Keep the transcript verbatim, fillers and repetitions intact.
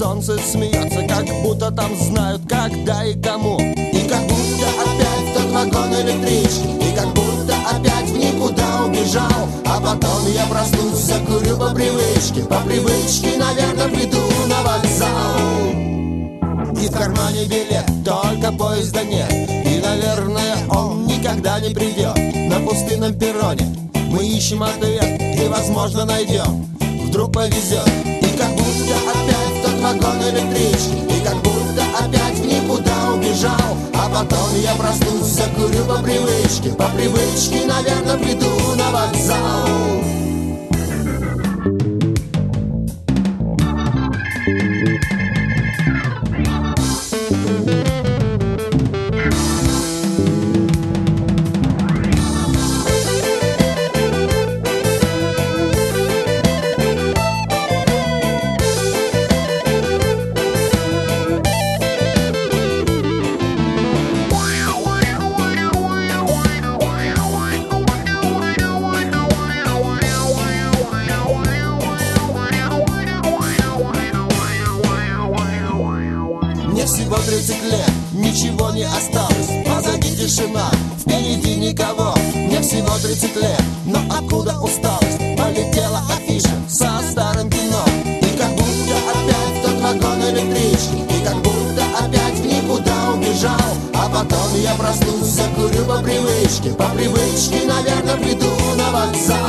солнце смеется, как будто там знают, когда и кому. И как будто опять в тот вагон электрички, и как будто опять в никуда убежал. А потом я проснусь, закурю по привычке, по привычке, наверное, приду на вокзал. И в кармане билет, только поезда нет, и, наверное, он никогда не придет. На пустынном перроне мы ищем ответ, и, возможно, найдем, вдруг повезет. И как будто опять в тот вагон электрички, и как будто опять в никуда убежал. А потом я проснусь, закурю по привычке, по привычке, наверное, приду на вокзал. Мне всего тридцать лет, ничего не осталось, позади тишина, впереди никого. Мне всего тридцать лет, но откуда усталость? Полетела афиша со старым кино. И как будто опять в тот вагон электрички, и как будто опять в никуда убежал. А потом я проснусь, закурю по привычке, по привычке, наверное, приду на вокзал.